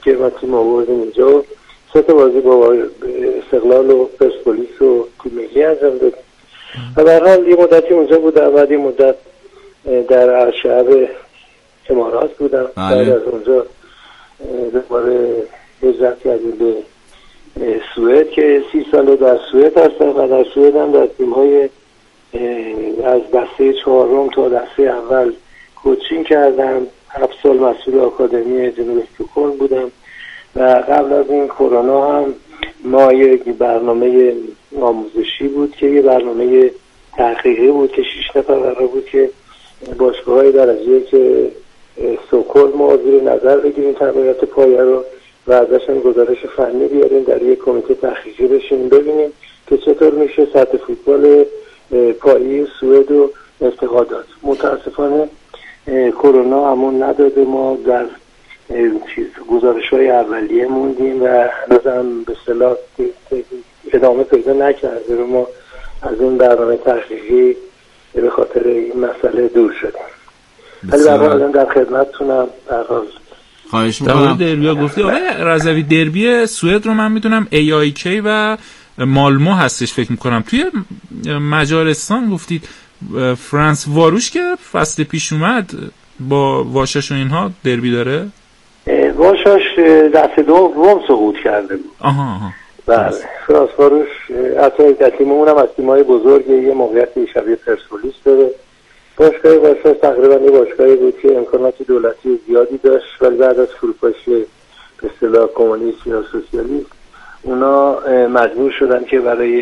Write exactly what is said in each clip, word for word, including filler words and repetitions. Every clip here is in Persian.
که ما تیم آوردیم اینجا، سه تا بازی با استقلال و پرسپولیس و تیم ملی انجام دادیم و به هر حال یه مدتی اونجا بودم، بعد یه مدت در شهر امارات بودم. بعد از اونجا دوباره هجرت کردیم به سوئد که سی ساله در سوئد هستم و در سوئد هم در تیم‌های از دسته چهارم تا دسته اول کوچینگ کردم. هفت سال مسئول آکادمی جنوب استکهلم بودم و قبل از این کرونا هم ما یک برنامه آموزشی بود که یه برنامه تحقیقی بود که شش نفر قرار بود که باشگاه‌های درجه که استکهلم ما زیر نظر بگیریم تغییرات پایه رو و ازش هم گزارش فنی بیاریم، در یک کمیته تحقیقی بشیم ببینیم که چطور میشه سطح فوتبال پایه سوئد رو ارتقا داد. متاسفانه کرونا همون نداده، ما در چیز گزارش‌های اولیه موندیم و هنوزم به اصطلاح ادامه پیدا نکرده و ما از این برنامه تحقیقی به خاطر این مسئله دور شدیم. ولی در حال در خدمتتونم. در حال خواهش می‌کنم. دربی گفتی آقای رضوی، دربی سوئد رو من میدونم ای آی کی و مالمو هستش فکر می‌کنم. توی مجارستان گفتید فرانس واروش که فصل پیش اومد با واشاش و اینها دربی داره؟ واشاش دست دوم سقوط کرده بود. آها آها. بله فرانس واروش حتی در تیممون هم از تیم‌های بزرگ یه موقعیت شبیه پرسپولیس داره. باشگاه واشاش تقریبا یه باشگاهی بود که امکانات دولتی زیادی داشت، ولی بعد از فروپاشی به اصطلاح کمونیست یا سوسیالیست اونا مجبور شدن که برای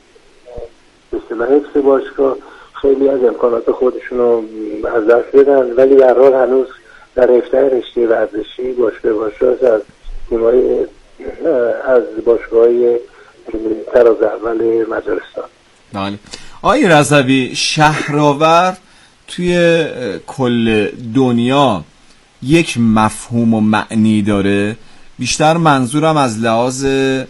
به اصطلاح حفظ باشگاه خیلی از امکانات خودشون رو از دست بدن، ولی در حال هنوز در رفتن رشته ورزشی باشگاه واشاش از تیم‌های از باشگاه‌های تراز اول مجارستان. بله. آقای رضوی، شهرآورد توی کل دنیا یک مفهوم و معنی داره، بیشتر منظورم از لحاظ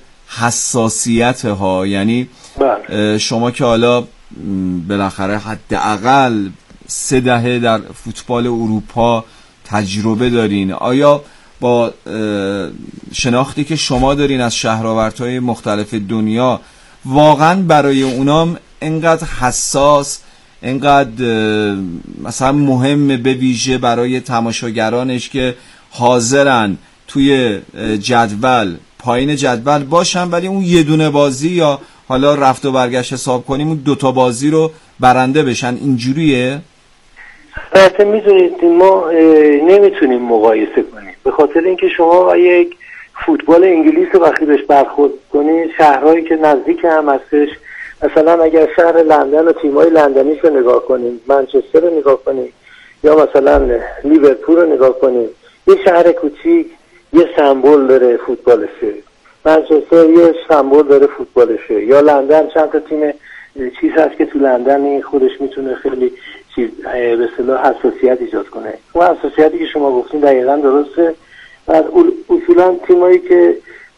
حساسیت ها، یعنی شما که حالا بالاخره حداقل سه دهه در فوتبال اروپا تجربه دارین، آیا با شناختی که شما دارین از شهرآوردهای مختلف دنیا واقعا برای اونام اینقدر حساس، اینقدر مثلا مهم به ویژه برای تماشاگرانش که حاضرن توی جدول پایین جدول باشن ولی اون یه دونه بازی یا حالا رفت و برگشت حساب کنیم اون دوتا بازی رو برنده بشن، اینجوریه؟ البته میدونید ما نمیتونیم مقایسه کنیم، به خاطر اینکه شما یک فوتبال انگلیس رو وقتی بهش برخورد کنید، شهرهایی که نزدیک هم هستش، مثلا اگر شهر لندن و تیمای لندنیش رو نگاه کنیم، منچستر رو نگاه کنیم یا مثلا لیورپول رو نگاه کنیم، یه شهر کوچیک یه سمبل داره فوتبالشه، منچستر یه سمبل داره فوتبالشه، یا لندن چند تا تیم چیز هست که تو لندن این خودش میتونه خیلی چیز به اصطلاح حساسیت ایجاد کنه. اون حساسیتی که شما گفتین دقیقاً درسته. بعد اصولا تیمایی که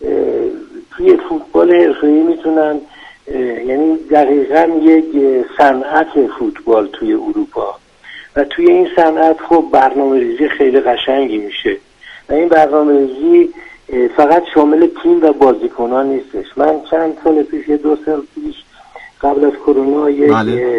توی فوتبال حرفه‌ای میتونن، یعنی دقیقاً یک صنعت فوتبال توی اروپا و توی این صنعت خب برنامه‌ریزی خیلی قشنگی میشه و این برنامه‌ریزی فقط شامل تیم و بازیکنان نیستش. من چند سال پیش، یه دو سال پیش قبل از کرونا یک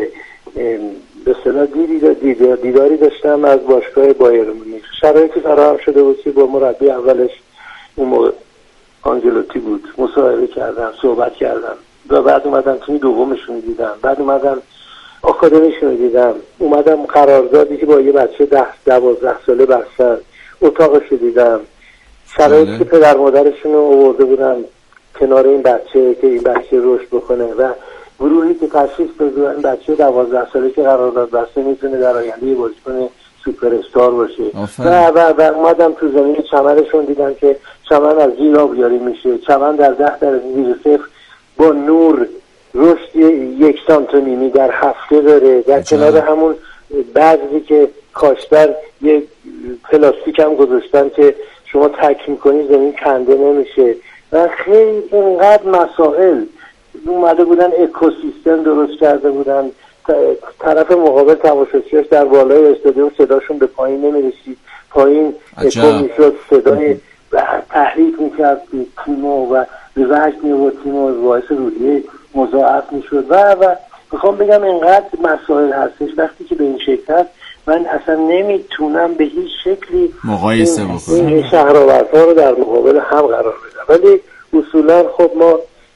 به اصطلاح دیدی دیداری داشتم از باشگاه بایر مونیخ. شرایطی فراهم شده بود که با مربی اولش اون موقع آنجلوتی بود مصاحبه کردم، صحبت کردم و بعد اومدم تیم دومشون دیدم، بعد اومدم آکادمیشون دیدم، اومدم قراردادی که با یه بچه ده دوازده ساله بستن اتاقش دیدم، شرایطی که پدر مادرشون رو آورده بودن کنار این بچه که این بچه رشد بکنه و گروهی که تشخیص بده این بچه دوازده ساله که قرارداد بسته میتونه در آینده یه بازیکن سوپر استار باشه و و و اومدم تو زمین چمنشون دیدم که چمن از زیر آبیاری میشه، چمن در ده درجه زیر صفر با نور رشد یک سانتی میمی در هفته داره، در کنار همون بعضی که کاشتن یه پلاستیک هم گذاشتن که شما تک میکنی زمین کنده نمیشه و خیلی اینقدر مسائل اومده بودن، اکوسیستم درست کرده بودن، طرف مقابل تماشاچیاش در بالای استادیوم صداشون به پایین نمیرسید، پایین اکو میشد، صدای تحریک میکرد تیمو و به وجد می‌آورد تیمو، باعث روحیه مضاعف میشد و و میخوام بگم اینقدر مسائل هستش وقتی که به این شکل هست من اصلا نمیتونم به هیچ شکلی مقایسه بکنم این شهرآوردها رو در مقابل هم قرار بدم. ولی اصولا خب ما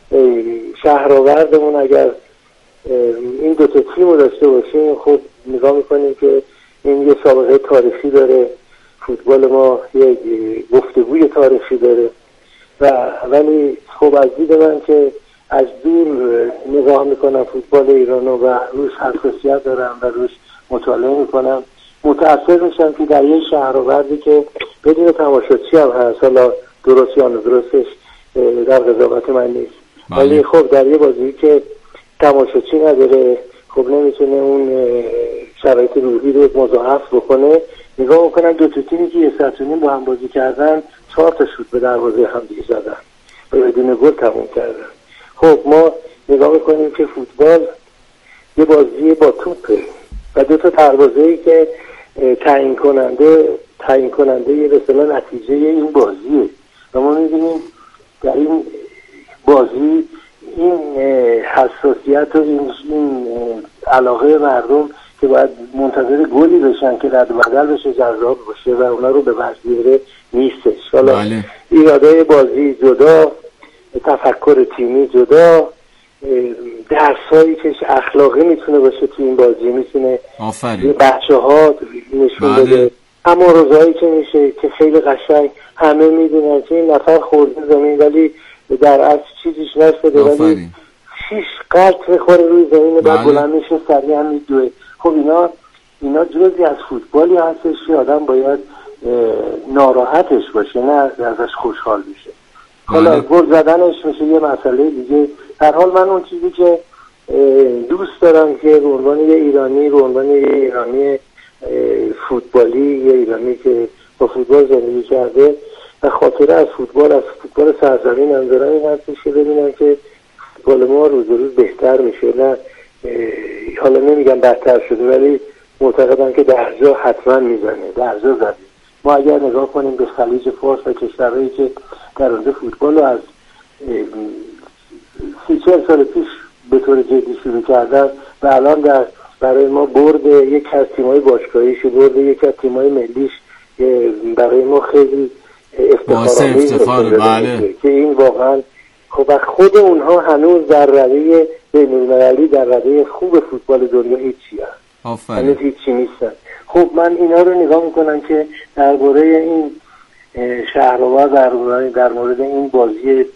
شهرآوردمون اگر این دو تا تیم رو داشته باشیم خب نگاه میکنیم که این یه سابقه تاریخی داره، فوتبال ما یک گفتگوی تاریخی داره و ولی خب از دید من که از دور نگاه میکنم فوتبال ایرانو و روش حساسیت دارم و روش مطالعه میکنم، متأثر میشم که در یک شهرآوردی که بدون تماشاچی هم هست، حالا درست یا ندرستش در قضاوت من نیست، ولی خب در یه بازی که تماشاچی نداره خب نمیتونه اون شرایط روحی رو مضاعف بکنه. نگاه میکنم دو تا تیمی که یه ساعت و نیم با هم بازی کردن چهار تا شوت به دروازه هم دیگه زدن و بدون گل تموم کردن. خب ما نگاه میکنیم که فوتبال یه بازی با توپه و دو تا دروازه‌ای که تعیین کننده تعیین کننده یه به اصطلاح نتیجه این بازیه و ما می‌بینیم در این بازی این حساسیت و این, این علاقه مردم که باید منتظر گلی بشن که رد و بدل بشه جذاب باشه و اونا رو به وجد بیاره نیستش. حالا ایراده بازی جدا، تفکر تیمی جدا، درسایی که اخلاقی میتونه باشه تو این بازی میتونه بچه ها نشون بده، اما روزایی که میشه که خیلی قشنگ همه میدونن که این نفر خورده زمین ولی در اصل چیزیش نشده ولی شیش قلط میخوره روی زمین بعد بلند میشه سریع هم میدوه. خب اینا اینا جزئی از فوتبالی هستش که آدم باید ناراحتش باشه نه ازش خوشحال بشه. حالا گل زدنش میشه یه مسئله دیگه. در حال من اون چیزی که دوست دارم که به عنوان یه ایرانی به عنوان یه ایرانی فوتبالی، یه ایرانی که با فوتبال زندگی کرده و خاطره از فوتبال از فوتبال سرزمین هم دارم این هستش که ببینم که فوتبال ما روز روز بهتر میشه، نه حالا نمیگم بدتر شده ولی معتقدم که درجا حتما میزنه، درجا زده. ما اگر نگاه کنیم به خلیج فارس و کشورهایی که در اونجا فوتبال رو از سی چهل سال پیش به طور جدی شروع کردن و الان در برای ما برد یک از تیم‌های باشگاهیش، برد یک از تیم‌های ملیش برای ما خیلی افتخارآمیز بله. که این واقعا خب خود اونها هنوز در رده بین‌المللی در رده خوب فوتبال دنیا هیچی هست، هنوز هیچی نیستن. خب من اینا رو نگاه میکنم که درباره این شهرآورد در, در مورد این بازی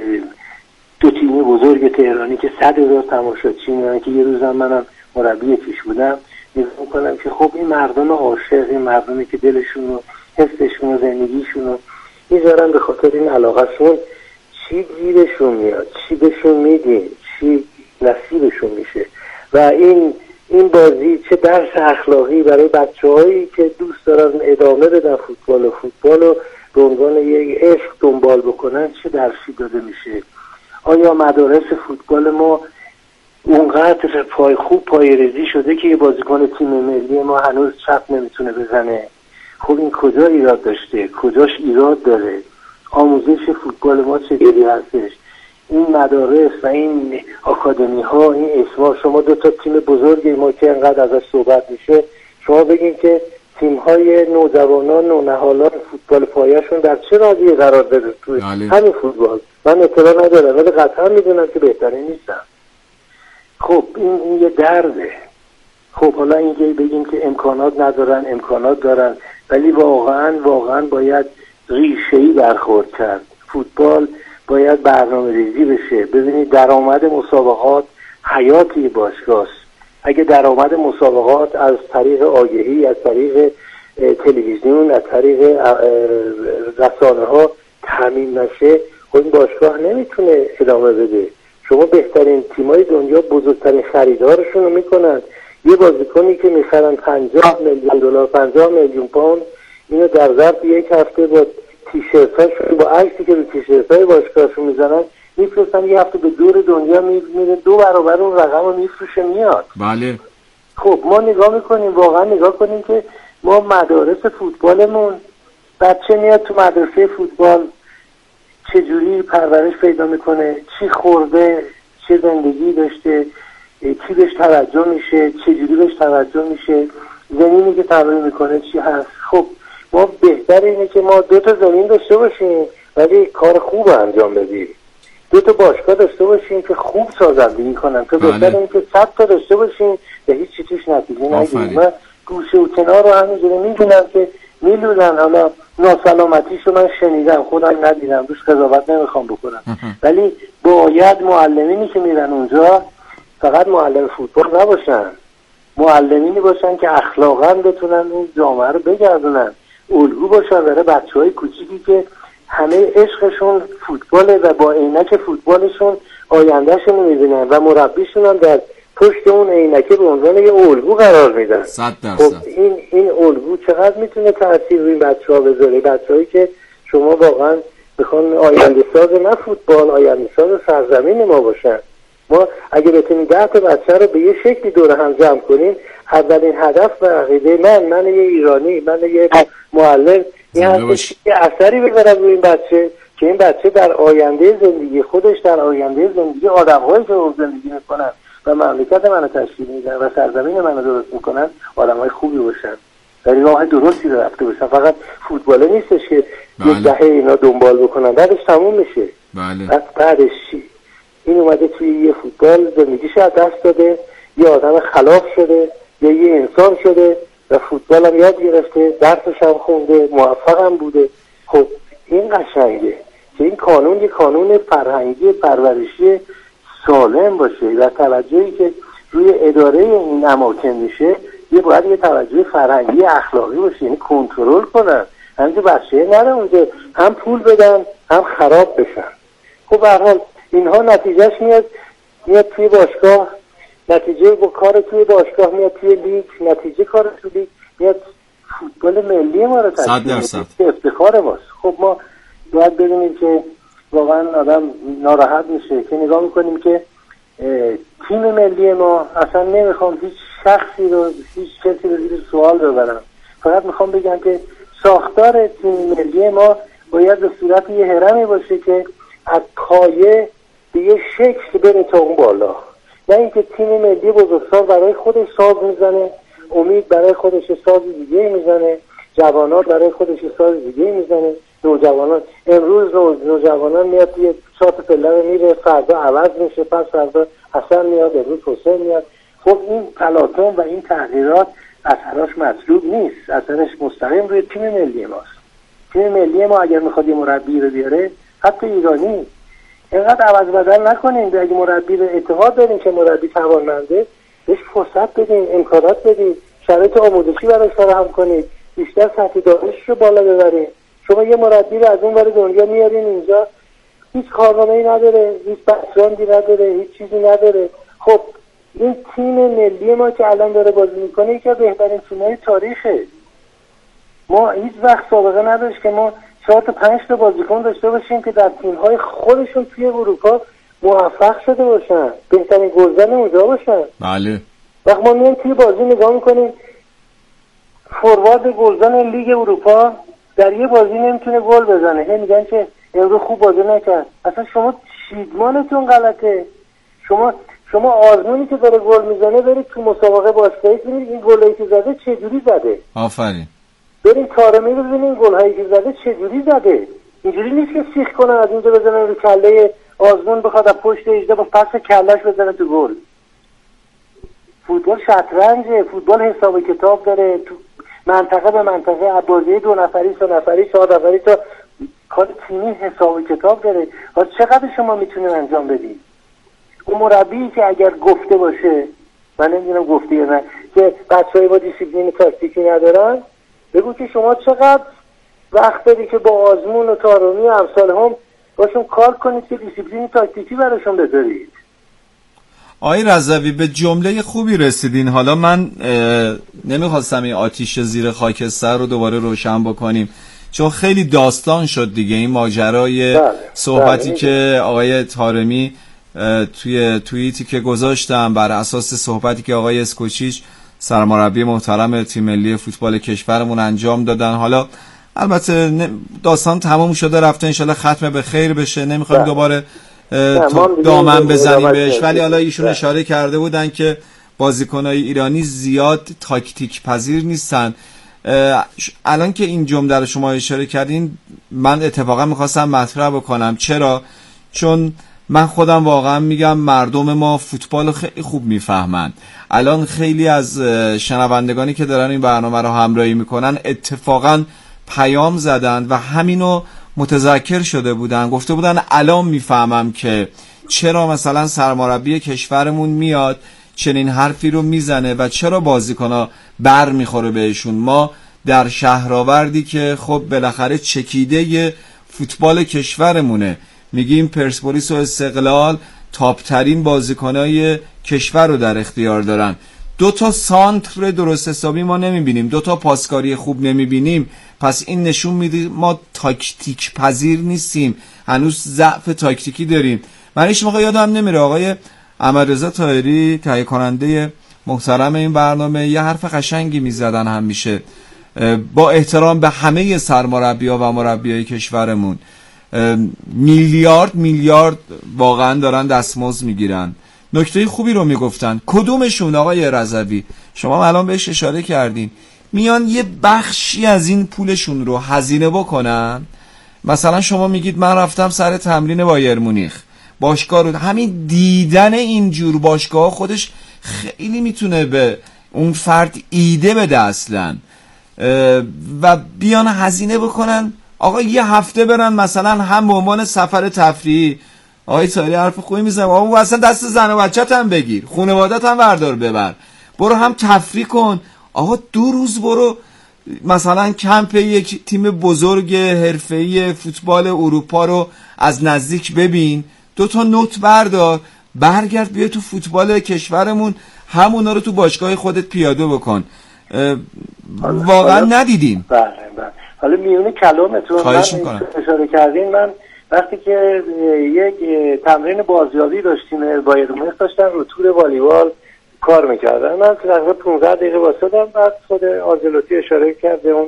دو تیم بزرگ تهرانی که صد هزار تماشاچی میان که یه روزم منم مربی پیش بودم نگاه میکنم که خب این مردم عاشق، این مردمی که دلشون و حسشون و زندگیشون رو میذارن به خاطر این علاقهشون، چی گیرشون میاد، چی بهشون میدین، چی نصیبشون میشه و این این بازی چه درس اخلاقی برای بچه‌هایی که دوست دارن ادامه بدن فوتبال و فوتبال رو به عنوان یک عشق دنبال بکنن چه درسی داده میشه. آیا مدارس فوتبال ما اونقدر پای خوب پایه‌ریزی شده که یه بازیکن تیم ملی ما هنوز چپ نمیتونه بزنه؟ خب این کجا ایراد داشته؟ کجاش ایراد داره؟ آموزش فوتبال ما چجوری هستش؟ این مدارس و این آکادمی ها، این اسما، شما دو تا تیم بزرگی ما که انقدر ازش صحبت میشه شما بگین که تیم های نوجوانان نونهالان فوتبال پایه‌شون در چه راضیه قرار داره توی همین فوتبال؟ من اطلاع ندارم ولی قطعا میدونم که بهترین نیستم. خب این, این یه درده. خب حالا اینکه بگیم که امکانات ندارن، امکانات دارن، ولی واقعا واقعا باید ریشه‌ای برخورد کرد. فوتبال باید برنامه ریزی بشه. ببینید درآمد مسابقات حیاتی باشگاه است. اگه درآمد مسابقات از طریق آگهی، از طریق تلویزیون، از طریق رسانه ها تامین نشه خب این باشگاه نمیتونه ادامه بده. شما بهترین تیمای دنیا بزرگترین خریدارشون رو میکنن. یه بازیکنی که میخرن پنجاه میلیون دلار، پنجاه میلیون پوند، اینو در ظرف یک هفته با تیشرتاشون، با عکسی که رو تیشرتای باشگاهشون میزنن میفرستن، یه هفته به دور دنیا میره دو برابر اون رقم رو میفروشه میاد. بله. خب ما نگاه میکنیم، واقعا نگاه کنیم که ما مدارس فوتبالمون بچه میاد تو مدرسه فوتبال چجوری پرورش پیدا میکنه، چی خورده، چه زندگی داشته، کی بهش توجه میشه، چجوری بهش توجه میشه، زمینی که تمرین میکنه چی هست. خب ما بهتر اینه که ما دو تا زمین داشته باشیم ولی کار خوب انجام بدیم، دو تا باشگاه داشته باشیم که خوب سازندگی کنن، که بهتر اینه که صد تا داشته باشیم به هیچ چی توش نتیجه نگیریم. من گوشه و کنار رو همینجوری میدونم که میلودن، حالا ناسلامتیشو من شنیدم، خودم ندیدم، دوست قضاوت نمیخوام بکنم، ولی باید معلمینی که میرن اونجا فقط معلم فوتبال نباشن، معلمینی باشن که اخلاقا بتونن اون جامعه رو بگردونن، الگو باشن برای بچهای کوچیکی که همه عشقشون فوتباله و با عینک فوتبالشون آیندهشون رو میبینن و مربیشون هم در پشت اون عینکه به عنوان یه الگو قرار میدن. صد درصد. خب این این الگو چقدر میتونه تاثیر روی بچه‌ها بذاره، بچه‌هایی که شما واقعا بخوان آینده ساز نه فوتبال، آینده ساز سرزمین ما باشن. ما اگه بتونیم ده تا بچه رو به یه شکلی دور هم جمع کنیم، اولین هدف و عقیده من من یه ایرانی، من یه معلم، این هستش که اثری بذارم روی این بچه که این بچه در آینده زندگی خودش، در آینده زندگی آدم‌هایی که زندگی میکنن و مملکت منو تشکیل میدن و سرزمین منو درست میکنن آدم‌های خوبی باشن، در راه درستی رو رفته باشن. فقط فوتباله نیستش که یک دهه اینا دنبال بکنن بعدش تموم میشه. بله. بعدش چی؟ این اومده توی یه فوتبال زندگیش از دست داده، یه آدم خلاق شده یا یه انسان شده و فوتبال هم یاد گرفته، درسش هم خونده، موفق هم بوده. خب این قشنگه که این قانون یه قانون فرهنگی پرورشی سالم باشه و توجهی که روی اداره این اماکن میشه یه باید یه توجه فرهنگی اخلاقی باشه، یعنی کنترل کنن، همینجور بچه نره اونجا هم پول بدن هم خراب بشن. خب به هر حال اینها نتیجهش میاد میاد توی باشگاه، نتیجه با کار توی باشگاه میاد توی لیگ، نتیجه کار توی لیگ میاد فوتبال ملی ما رو تشکیل میده، افتخار ماست. خب ما باید ببینیم که واقعا آدم ناراحت میشه که نگاه میکنیم که تیم ملی ما، اصلا نمیخوام هیچ شخصی رو هیچ کسی رو زیر سوال ببرم، فقط میخوام بگم که ساختار تیم ملی ما باید به صورت یه هرمی باشه که از پایه به یه شکل بره تا اون بالا، نه اینکه تیم ملی بزرگسال برای خودش ساز میزنه، امید برای خودش ساز دیگه میزنه، جوانان برای خودش ساز دیگه میزنه، نوجوانان امروز نوجوانان میاد یه چهار تا پله میره، فردا عوض میشه، پس فردا حسن میاد، امروز حسین میاد. خب این تلاطم و این تغییرات اثرش مطلوب نیست، اثرش مستقیم روی تیم ملی ماست. تیم ملی ما اگر میخواد یه مربی رو بیاره، حتی ایرانی، اینقدر عوض بدل نکنیم. اگه مربی رو اعتقاد داریم که مربی توانمنده، بهش فرصت بدیم، امکانات بدیم، شرایط آموزشی براش فراهم کنید، بیشتر سطح دانشش رو بالا ببریم. شما یه مربی رو از اون ور دنیا میارین اینجا، هیچ کارنامه‌ای نداره، هیچ بک‌گراندی نداره، هیچ چیزی نداره. خب این تیم ملی ما که الان داره بازی میکنه یکی از بهترین تیم‌های تاریخه. ما هیچ وقت سابقه نداشت که ما چهار تا پنج تا بازیکن داشته باشیم که در تیم‌های خودشون توی اروپا موفق شده باشن، بهترین گلزن اونجا باشن. بله. وقتی ما میایم توی بازی نگاه میکنیم، فوروارد گلزن لیگ اروپا در یه بازی نمیتونه گل بزنه، هی میگن که امروز خوب بازی نکرد. اصلا شما چیدمانتون غلطه. شما شما آزمونی که داره گل میزنه برید تو مسابقه باشگاهی ببینید این گلایی که زده چه جوری زده. آفرین. برید طارمی رو ببینید گل‌هایی که زده چه جوری زده. اینجوری نیست که سیخ کنن از اینجا بزنن رو کله آزمون بخواد از پشت اجده با پس کلهش بزنه تو گل. فوتبال شطرنجه، فوتبال حساب کتاب داره، تو منطقه به منطقه، بازی دو نفری، سه نفری، چهار نفری تا کار تیمی حساب کتاب داره. و چقدر شما میتونید انجام بدید؟ اون مربی که اگر گفته باشه، من نمیدونم گفته یا نه، که بچه‌های با دیسیپلین تاکتیکی ندارن، بگو که شما چقدر وقت داری که با آزمون و طارمی و امثال هم باشون کار کنید که دیسیپلین تاکتیکی براشون بذارید. آقای رضوی به جمله خوبی رسیدین. حالا من نمیخواستم این آتیش زیر خاکستر رو دوباره روشن بکنیم، چون خیلی داستان شد دیگه این ماجرای بله، صحبتی بله. که آقای طارمی توی توییتی که گذاشتم بر اساس صحبتی که آقای اسکوچیچ سرمربی محترم تیم ملی فوتبال کشورمون انجام دادن. حالا البته داستان تمام شده رفته، انشالله ختم به خیر بشه، نمیخوایم دوباره دامن بزنیم بهش، ولی حالا ایشون اشاره کرده بودن که بازیکنای ایرانی زیاد تاکتیک پذیر نیستن. الان که این جمله رو شما اشاره کردین من اتفاقا میخواستم مطرح بکنم. چرا؟ چون من خودم واقعا میگم مردم ما فوتبال خیلی خوب میفهمن. الان خیلی از شنوندگانی که دارن این برنامه رو همراهی میکنن اتفاقا پیام زدن و همینو متذکر شده بودن، گفته بودن الان میفهمم که چرا مثلا سرمربی کشورمون میاد چنین حرفی رو میزنه و چرا بازیکن‌ها بر میخوره بهشون. ما در شهرآوردی که خب بالاخره چکیده فوتبال کشورمونه، میگیم پرسپولیس و استقلال تاپترین بازیکنای کشور رو در اختیار دارن، دو تا سانتر درست حسابی ما نمیبینیم، دو تا پاسکاری خوب نمیبینیم، پس این نشون میده ما تاکتیک پذیر نیستیم، هنوز ضعف تاکتیکی داریم. من هیچ موقع یادم نمیره آقای احمدرضا طاهری تهیه کننده محترم این برنامه یه حرف قشنگی میزدن همیشه، با احترام به همه سرمربی‌ها و مربیای کشورمون، میلیارد میلیارد واقعا دارن دستمزد میگیرن. نکته خوبی رو میگفتن. کدومشون آقای رضوی؟ شما الان بهش اشاره کردین، میان یه بخشی از این پولشون رو هزینه بکنن. مثلا شما میگید من رفتم سر تمرین بایر مونیخ، باشگاه رو، همین دیدن اینجور باشگاه خودش خیلی میتونه به اون فرد ایده بده اصلا، و بیان هزینه بکنن آقا یه هفته برن مثلا هم به عنوان سفر تفریحی. آقای طاهری حرف خوبی میزنه، آقا اصلا دست زن و بچت هم بگیر، خانوادت هم بردار ببر، برو هم تفریح کن. آقا دو روز برو مثلا کمپ یک تیم بزرگ حرفه‌ای فوتبال اروپا رو از نزدیک ببین، دو تا نوت بردار، برگرد بیا تو فوتبال کشورمون همونا رو تو باشگاه خودت پیاده بکن. واقعا ندیدیم. بله بله. حالا میونه کلامتون من اشاره کردین، من وقتی که یک تمرین بازیابی داشتیم بایر مونیخ، داشتن رو تور والیبال کار میکردن، من تقریبا پانزده دقیقه واسطم، بعد خود آنجلوتی اشاره کرد اون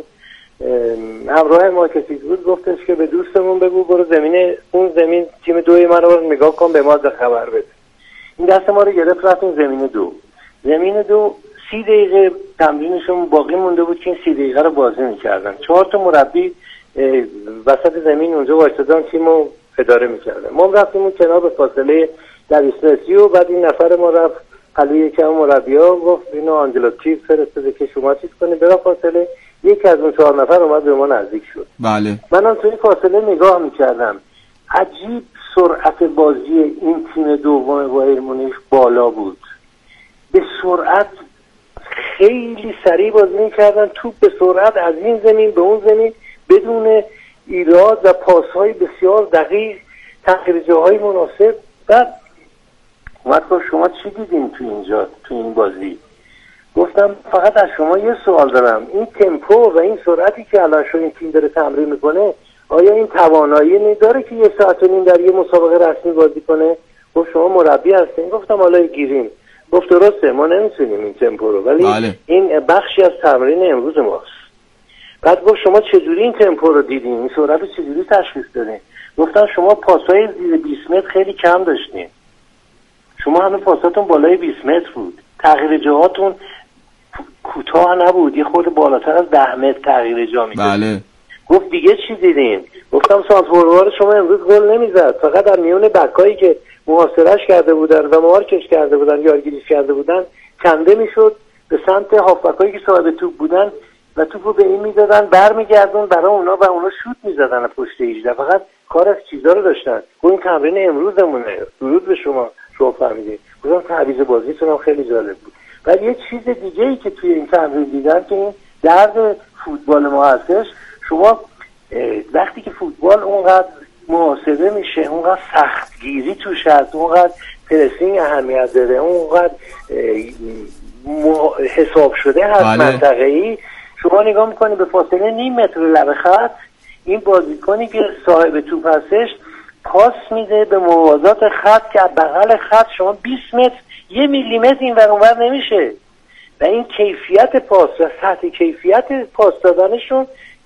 همراه ما کسی بود، گفتش که به دوستمون بگو برو زمین اون زمین تیم دوی من رو نگاه کن به ما خبر بده. این دست ما رو گرفت رفتیم زمین دو. زمین دو سی دقیقه تمرینشون باقی مونده بود که این سی دقیقه رو بازی میکردن. چهار تا مربی وسط زمین اونجا وایسادن تیمو اداره میکردن. ما رفتیم اون کنار به فاصله دویست متری و بعد این نفر ما رفت پلوی یکی از مربی‌ها، گفت اینو آنجلوتی فرستاده که شما چیز کنید. برای فاصله یکی از اون چهار نفر اومد به ما نزدیک شد. بله. منم توی فاصله نگاه میکردم، عجیب سرعت بازی این تیم دوم بایر مونیخ بالا بود، به سرعت خیلی سریع بازی میکردن، توپ به سرعت از این زمین به اون زمین بدون ایراد و پاسهای بسیار دقیق، تغییر جاهای مناسب. بعد اومد گفت شما چی دیدین تو اینجا تو این بازی؟ گفتم فقط از شما یه سوال دارم، این تمپو و این سرعتی که الان شما این تیم داره تمرین میکنه آیا این توانایی نداره که یه ساعت و نیم در یه مسابقه رسمی بازی کنه؟ گفت شما مربی هستین؟ گفتم حالا گیریم. گفت درسته ما نمیتونیم این تمپو رو، ولی بله. این بخشی از تمرین امروز ماست. بعد گفت شما چجوری این تمپو رو دیدین؟ این سرعت چجوری تشخیص دادین؟ گفتم شما پاسای زیر بیست متر خیلی کم داشتین، شما همه پاساتون بالای بیست متر بود، تغییر جهاتون کوتاه نبود، یه خورده بالاتر از ده متر تغییر جا میدید. بله. گفت دیگه چی دیدین؟ گفتم سانتروار شما امروز گل نمیزد، فقط در میون بکایی که محاصرهش کرده بودن و مارکش کرده بودن، یارگیریش کرده بودن، کنده میشد به سمت هافبکایی که صاحب توپ بودن و توپو به این میدادن، برمیگردون برای اونا و اونا شوت میزدن پشت هجده. فقط کار از چیزا رو داشتن. گفت این تمرین امروزمونه، درود به شما، شما فهمیدید. گفتم تعویض بازیتون هم خیلی جالب بود. ولی یه چیز دیگه ای که توی این تمرین دیدن که این درد فوتبال ما هستش، شما وقتی که فوتبال اونقدر محاسبه میشه، اونقدر سختگیری توش هست، اونقدر پرسینگ اهمیت داره، اونقدر حساب شده هست منطقه‌ای، شما نگاه میکنی به فاصله نیم متر لبه خط این بازیکنی که صاحب توپ هستش پاس میده به موازات خط که بغل خط شما بیست متر یه میلی متر این ور اون ور نمیشه و این کیفیت پاس و سطح کیفیت پاس دادنشون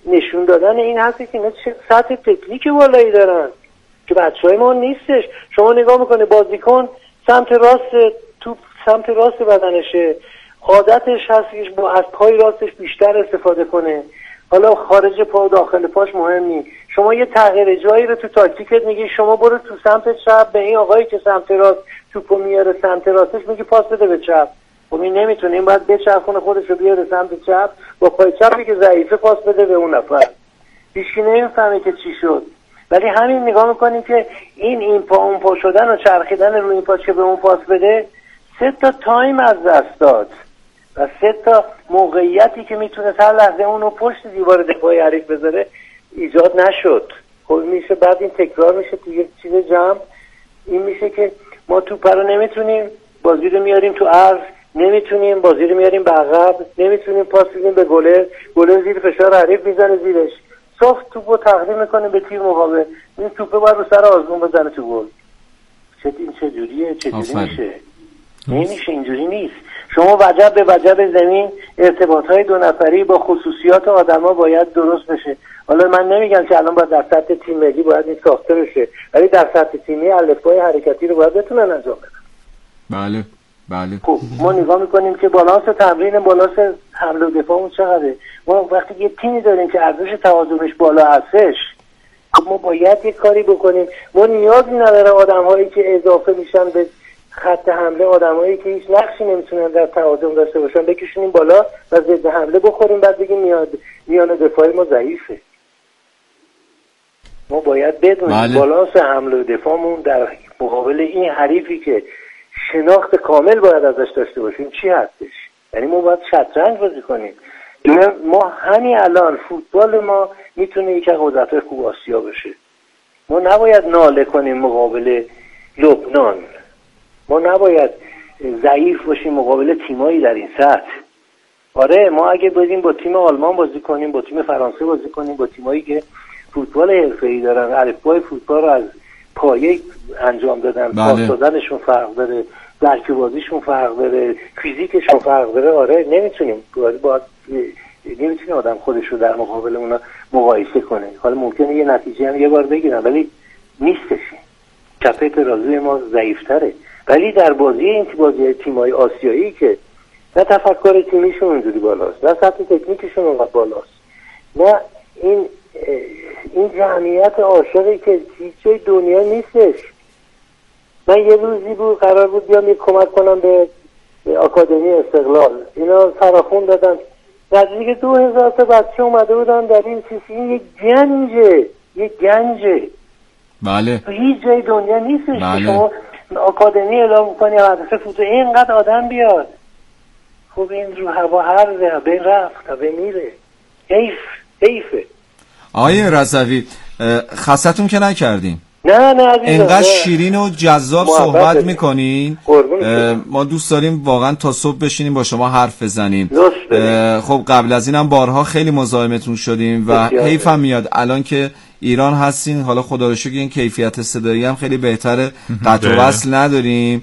نشون دادن این هست که اینا چه سطح تکنیک بالایی دارن که بچهای ما نیستش. شما نگاه میکنه بازیکن سمت راست توپ سمت راست بدنشه، عادتش هست که با از پای راستش بیشتر استفاده کنه، حالا خارج پا و داخل پاش مهم نیست. شما یه تغییر جایی رو تو تاکتیکت میگی شما برو تو سمت چپ، به این آقایی که سمت راست توپو میاره سمت راستش میگی پاس بده به چپ. خب این نمیتونه، این باید بچرخونه خودش رو بیاره سمت چپ، با پای چپی که ضعیفه پاس بده به اون نفر. هیچکی نمیفهمه که چی شد. ولی همین نگاه میکنیم که این این پا اون پا شدن و چرخیدن روی این پا که به اون پاس بده سه تا تایم از دست داد و سه تا موقعیتی که میتونه هر لحظه اونو پشت دیوار دفاعی حریف بذاره ایجاد نشد. خب میشه بعد این تکرار میشه توی یک چیز جمع. این میشه که ما توپ رو نمیتونیم بازی رو میاریم تو عرض، نمیتونیم بازی رو میاریم به عقب، نمیتونیم پاس بدیم به گلر، گلر زیر فشار حریف میزنه زیرش، صاف توپو تقدیم میکنه به تیم مقابل، این توپه باید رو سر آزمون بزنه تو گل. چه این چه جوریه؟ چه جوری میشه؟ نمیشه، اینجوری نیست. شما وجب به وجب زمین ارتباطهای دو نفری با خصوصیات آدما باید درست بشه. حالا من نمیگم که الان باید در سطح تیم ملی باید این ساخته بشه، ولی در سطح تیمی الفبای حرکتی رو باید بتونن انجام بدن. بله بله. خب ما نگاه میکنیم که بالانس تمرین، بالانس حمله و دفاعمون چقدره. ما وقتی یه تیمی داریم که ارزش توازنش بالا هستش، خب ما باید یه کاری بکنیم. ما نیازی نداره آدم‌هایی که اضافه میشن به خط حمله، آدمایی که هیچ نقشی نمیتونن در تعادل داشته باشن بکشونیم بالا و ضد حمله بخوریم بعد بگیم میاد میان دفاعی ما ضعیفه. ما باید بدونیم بله. بالانس حمله و دفاعمون در مقابل این حریفی که شناخت کامل باید ازش داشته باشیم چی هستش. یعنی ما باید شطرنج بازی کنیم. ما همین الان فوتبال ما میتونه یک از قدرت‌های خوب آسیا بشه. ما نباید ناله کنیم مقابل لبنان، ما نباید ضعیف باشیم مقابل تیمایی در این سطح. آره ما اگه بدیم با تیم آلمان بازی کنیم، با تیم فرانسه بازی کنیم، با تیمایی که فوتبال حرفه‌ای دارن، الفبای فوتبال رو از پایه انجام دادن، پاس دادنشون فرق داره، درک بازیشون فرق داره، فیزیکشون فرق داره، آره نمیتونیم باید نمیتونه آدم خودش رو در مقابل اونا مقایسه کنه. حالا ممکنه یه نتیجه هم یه بار بگیرن ولی نیستش، کفه ترازوی ما ضعیفتره. ولی در بازی این بازی تیم‌های آسیایی که نه تفکر تیمیشون اونجوری بالاست، نه سطح تکنیکشون اونقدر بالاست، نه این این جمعیت عاشقی که هیچ جای دنیا نیستش. من یه روزی بود قرار بود بیام یک کمک کنم به آکادمی استقلال، اینا فراخون دادن نزدیک دو هزار تا بچه اومده بودن در این سیسی. این یک گنجه، یک گنجه. بله. هیچ جای دنیا نیستش بله. که شما آکادمی اعلام کنی مدرسه فوتبال اینقدر آدم بیاد. خب این رو هوا هر به رفت به میره. حیف حیفه. آقای رضوی خستتون که نکردیم. نه نه عزیزم، انقدر شیرین و جذاب صحبت میکنین، ما دوست داریم واقعا تا صبح بشینیم با شما حرف بزنیم. خب قبل از اینم بارها خیلی مزاحمتون شدیم و حیفم میاد الان که ایران هستین، حالا خدا رو شکر این کیفیت صدایی هم خیلی بهتره، قطع و وصل نداریم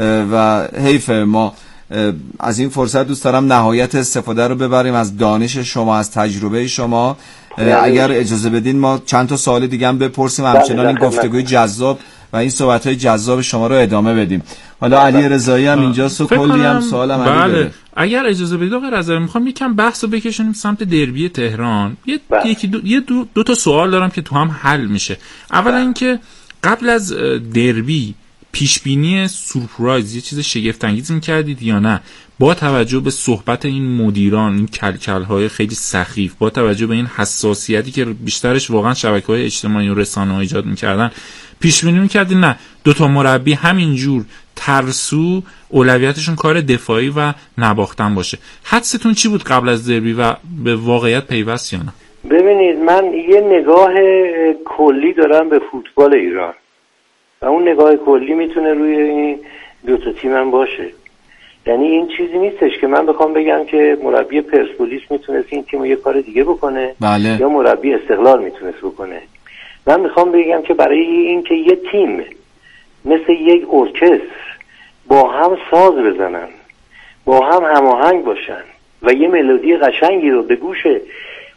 و حیف. ما از این فرصت دوست دارم نهایت استفاده رو ببریم از دانش شما، از تجربه شما. اگر اجازه بدین ما چند تا سوال دیگه هم بپرسیم، همچنان این گفتگوی جذاب و این صحبت‌های جذاب شما رو ادامه بدیم. حالا علی رضایی هم اینجاست و کلی هم سوالم علی بله. داره. اگر اجازه بدید آقای رضایی میخوام یکم بحث رو بکشونیم سمت دربی تهران. یه یکی دو, یه دو, دو تا سوال دارم که تو هم حل میشه. اولا اینکه قبل از دربی پیشبینی سورپرایز یه چیز شگفت انگیز می‌کردید یا نه؟ با توجه به صحبت این مدیران، این کلکل‌های خیلی سخیف، با توجه به این حساسیتی که بیشترش واقعا شبکه‌های اجتماعی و رسانه‌ها ایجاد می‌کردن، پیش بینی می‌کردید نه دو تا مربی همینجور ترسو اولویتشون کار دفاعی و نباختن باشه؟ حدستون چی بود قبل از دربی و به واقعیت پیوست یا نه؟ ببینید من یه نگاه کلی دارم به فوتبال ایران و اون نگاه کلی میتونه روی این دو تا تیم هم باشه. یعنی این چیزی نیستش که من بخوام بگم که مربی پرسپولیس میتونست این تیمو یه کار دیگه بکنه بله. یا مربی استقلال میتونست بکنه. من میخوام بگم که برای این که یه تیم مثل یک ارکستر با هم ساز بزنن، با هم هماهنگ باشن و یه ملودی قشنگی رو به گوش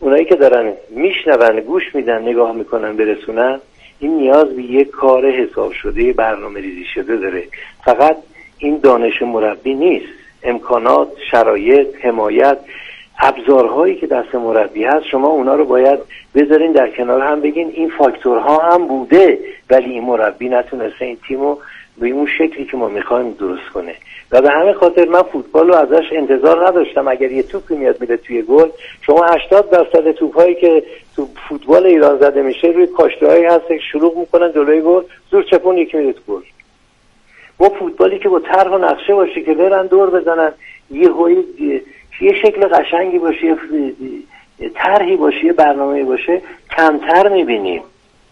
اونایی که دارن میشنون، گوش میدن، نگاه میکنن برسونن، این نیاز به یک کار حساب شده، برنامه ریزی شده داره. فقط این دانش مربی نیست، امکانات، شرایط، حمایت، ابزارهایی که دست مربی هست، شما اونا رو باید بذارین در کنار هم، بگین این فاکتورها هم بوده ولی این مربی نتونسته این تیمو به اون شکلی که ما میخوایم درست کنه. و به همین خاطر من فوتبال رو ازش انتظار نداشتم. اگر یه توپی میاد میره توی گل، شما هشتاد درصد توپایی که تو فوتبال ایران زده میشه روی کاشته‌هایی هست که شروع میکنن جلوی گل، زور چپون یکی میره تو گل. ما فوتبالی که با طرح و نقشه باشه که برن دور بزنن، یه هوی یه شکل قشنگی باشه، یه طرحی باشه، یه برنامه‌ای باشه، کمتر میبینیم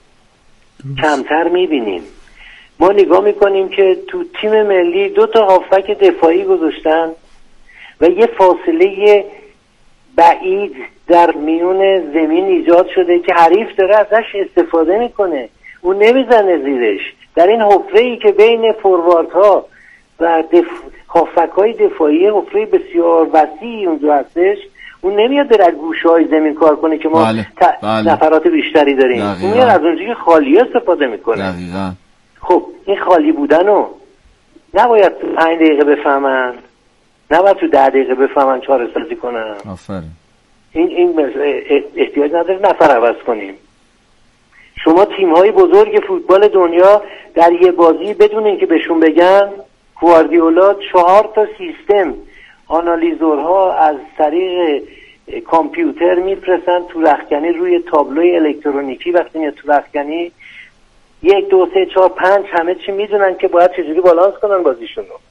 کمتر میبینیم ما نگاه میکنیم که تو تیم ملی دو تا هافبک دفاعی گذاشتن و یه فاصله بعید در میون زمین ایجاد شده که حریف داره ازش استفاده میکنه، اون نمیزنه زیرش. در این حفره‌ای که بین فورواردها و دف... هافبک‌های دفاعی، حفره بسیار وسیعی اونجا هستش، اون نمیاد در از گوشه‌های زمین کار کنه که ما بله. ت... بله. نفرات بیشتری داریم، اون میاد از اونجایی که خالی استفاده میکنه. دقیقاً. خب این خالی بودنو نباید تو پنج دقیقه بفهمن، نباید تو ده دقیقه بفهمن چاره سازی کنن. آفرین. این این احتیاج نداره نفر عوض کنیم. شما تیم‌های بزرگ فوتبال دنیا در یه بازی بدون اینکه بهشون بگن، گواردیولا چهار تا سیستم آنالیزورها از طریق کامپیوتر میفرستن تو رختکنی روی تابلوی الکترونیکی. وقتی میاد تو رختکنی یک دو سه چهار پنج همه چی میدونن که باید چجوری بالانس کنن بازیشون رو.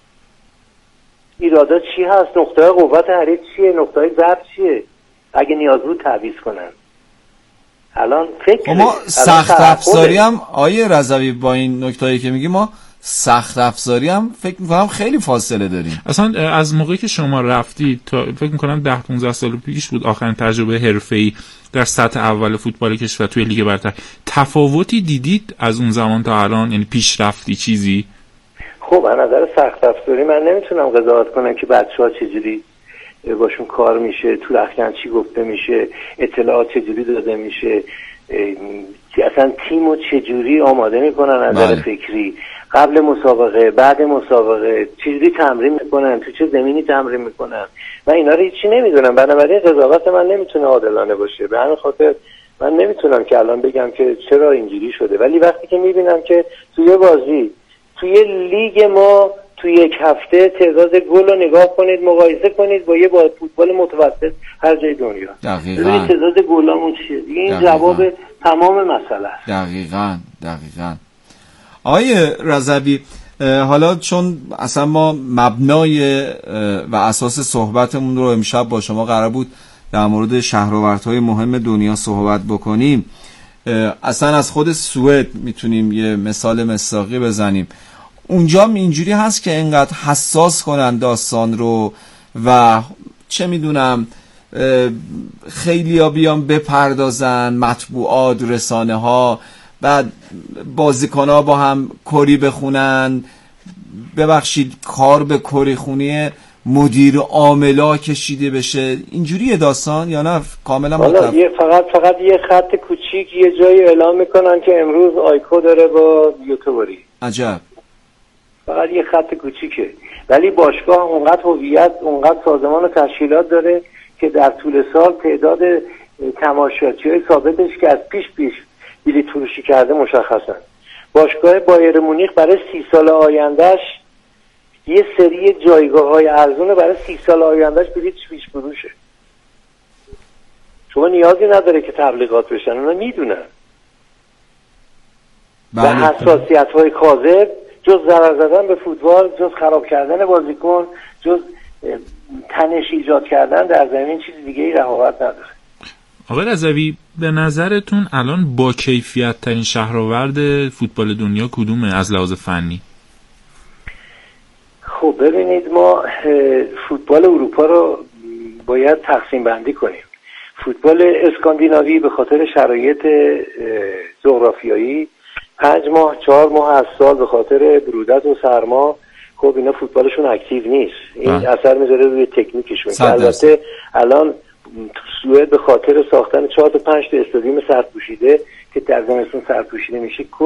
ایرادات چی هست، نقطه قوت حریف چیه، نقطه ضعف چیه، اگه نیاز بود تعویض کنن. الان فکر ما سخت افزاری هم آیه رضوی با این نکته‌ای که میگی، ما سخت افزاری هم فکر میکنم خیلی فاصله داریم. اصلا از موقعی که شما رفتید تا فکر میکنم ده پانزده سال پیش بود آخرین تجربه حرفه‌ای در سطح اول فوتبال کشور توی لیگ برتر، تفاوتی دیدید از اون زمان تا الان؟ یعنی پیشرفتی چیزی؟ خب از نظر سخت افزاری من نمیتونم قضاوت کنم که بچه‌ها چجوری باشون کار میشه، تو رختکن چی گفته میشه، اطلاعات چجوری داده میشه، اصلا تیمو چجوری آماده میکنن از نظر فکری، قبل مسابقه، بعد مسابقه چجوری تمرین میکنن، تو چه زمینی تمرین میکنن، و اینا رو هیچی نمیدونم. بنابراین قضاوت من نمیتونه عادلانه باشه. به همین خاطر من نمیتونم که الان بگم که چرا اینجوری شده. ولی وقتی که میبینم که توی بازی، توی لیگ ما، توی یک هفته تعداد گل رو نگاه کنید، مقایسه کنید با یه با فوتبال متوسط هر جای دنیا، ببینید تعداد گلامون چیه. این دقیقاً. جواب تمام مسئله است. دقیقاً دقیقاً. آیه رضوی، حالا چون اصلا ما مبنای و اساس صحبتمون رو امشب با شما قرار بود در مورد شهرآوردهای مهم دنیا صحبت بکنیم، اصلا از خود سوئد میتونیم یه مثال مصداقی بزنیم. اونجا اینجوری هست که اینقدر حساس کنن داستان رو و چه میدونم خیلی ها بیان بپردازن، مطبوعات، رسانه ها، بعد بازیکن ها با هم کری بخونن، ببخشید کار به کری خونی مدیر عاملا کشیده بشه. اینجوریه داستان یا نه کاملا متف... یه فقط فقط یه خط کوچیک یه جایی اعلام میکنن که امروز آیکو داره با یوتوبری. عجب. فقط یه خط کوچیکه، ولی باشگاه اونقدر هویت، اونقدر سازمان و تشکیلات داره که در طول سال تعداد تماشاچی‌های ثابتش که از پیش پیش بلیط فروشی کرده مشخصن. باشگاه بایر مونیخ برای سی سال آیندهش یه سری جایگاه‌های ارزونه برای سی سال آیندهش بلیط پیش فروشه. شما نیازی نداره که تبلیغات بشن، اونا میدونن. و حساسیت‌های کاذب جز ضرر زدن به فوتبال، جز خراب کردن بازیکن، جز تنش ایجاد کردن در زمین چیز دیگه ای رقابت نداره. آقای رضوی، به نظرتون الان با کیفیت ترین شهرآورد فوتبال دنیا کدومه از لحاظ فنی؟ خب ببینید، ما فوتبال اروپا رو باید تقسیم بندی کنیم. فوتبال اسکاندیناوی به خاطر شرایط جغرافیایی پنج ماه چهار ماه از سال به خاطر برودت و سرما، خب اینا فوتبالشون اکتیو نیست. این اه. اثر میذاره روی تکنیکشون که البته الان سوئد به خاطر ساختن چهار تا پنج تا استادیوم سرپوشیده که در زمستون سرپوشیده میشه